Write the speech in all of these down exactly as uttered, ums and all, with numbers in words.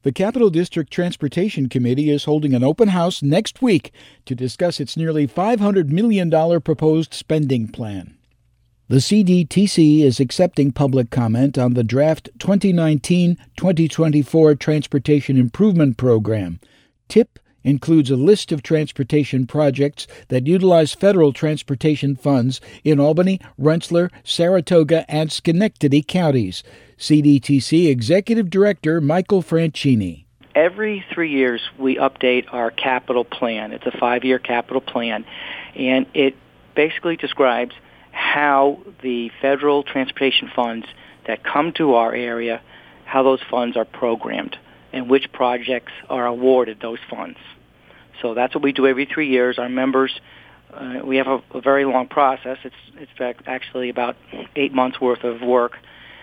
The Capital District Transportation Committee is holding an open house next week to discuss its nearly five hundred million dollars proposed spending plan. The C D T C is accepting public comment on the draft twenty nineteen twenty twenty-four Transportation Improvement Program. T I P includes a list of transportation projects that utilize federal transportation funds in Albany, Rensselaer, Saratoga, and Schenectady counties. C D T C Executive Director Michael Francini. Every three years we update our capital plan. It's a five-year capital plan, and it basically describes how the federal transportation funds that come to our area, how those funds are programmed, and which projects are awarded those funds. So that's what we do every three years. Our members, uh, we have a, a very long process. It's, it's actually about eight months' worth of work,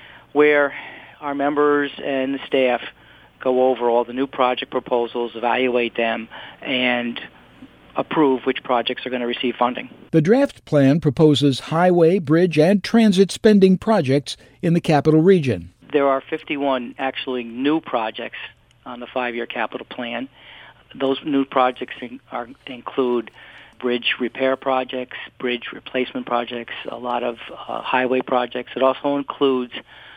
where our members and the staff go over all the new project proposals, evaluate them, and approve which projects are going to receive funding. The draft plan proposes highway, bridge, and transit spending projects in the capital region. There are fifty-one actually new projects on the five-year capital plan. Those new projects in, are, include bridge repair projects, bridge replacement projects, a lot of uh, highway projects. It also includes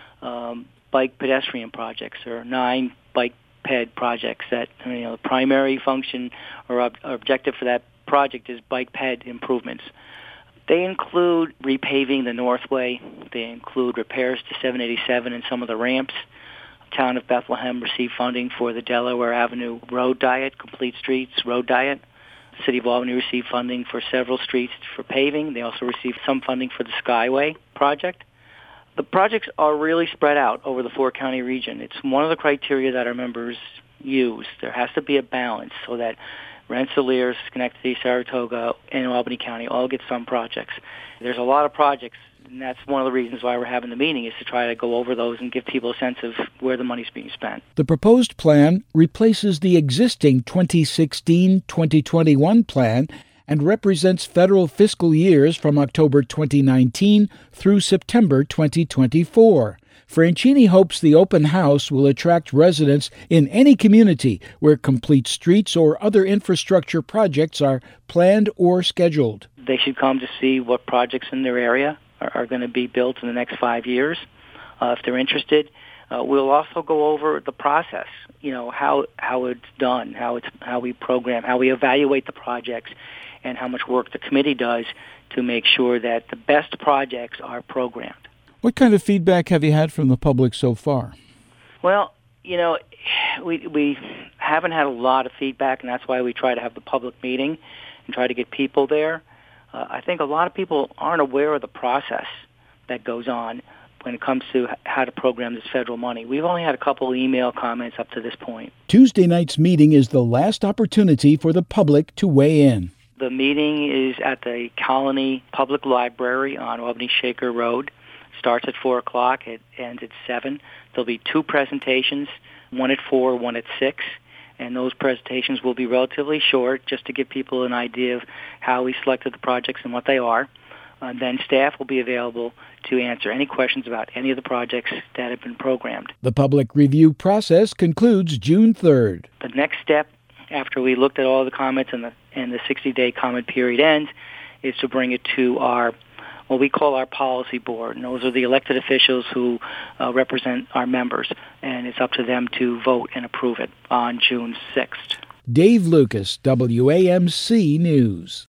um, bike pedestrian projects. There are nine bike ped projects that, you know, the primary function or, ob- or objective for that project is bike ped improvements. They include repaving the Northway. They include repairs to seven eighty-seven and some of the ramps. The town of Bethlehem received funding for the Delaware Avenue Road Diet, Complete Streets Road Diet. The City of Albany received funding for several streets for paving. They also received some funding for the Skyway project. The projects are really spread out over the four-county region. It's one of the criteria that our members use. There has to be a balance so that Rensselaer, Schenectady, Saratoga, and Albany County all get some projects. There's a lot of projects, and that's one of the reasons why we're having the meeting, is to try to go over those and give people a sense of where the money's being spent. The proposed plan replaces the existing twenty sixteen twenty twenty-one plan and represents federal fiscal years from October twenty nineteen through September twenty twenty-four. Francini hopes the open house will attract residents in any community where complete streets or other infrastructure projects are planned or scheduled. They should come to see what projects in their area are, are going to be built in the next five years. Uh, if they're interested, uh, we'll also go over the process, you know, how how it's done, how it's how we program, how we evaluate the projects, and how much work the committee does to make sure that the best projects are programmed. What kind of feedback have you had from the public so far? Well, you know, we we haven't had a lot of feedback, and that's why we try to have the public meeting and try to get people there. Uh, I think a lot of people aren't aware of the process that goes on when it comes to how to program this federal money. We've only had a couple email comments up to this point. Tuesday night's meeting is the last opportunity for the public to weigh in. The meeting is at the Colony Public Library on Albany Shaker Road. Starts at four o'clock. It ends at seven. There'll be two presentations, one at four, one at six. And those presentations will be relatively short, just to give people an idea of how we selected the projects and what they are. And then staff will be available to answer any questions about any of the projects that have been programmed. The public review process concludes June third. The next step, after we looked at all the comments and the and the sixty-day comment period ends, is to bring it to our what we call our policy board. And those are the elected officials who uh, represent our members. And it's up to them to vote and approve it on June sixth. Dave Lucas, W A M C News.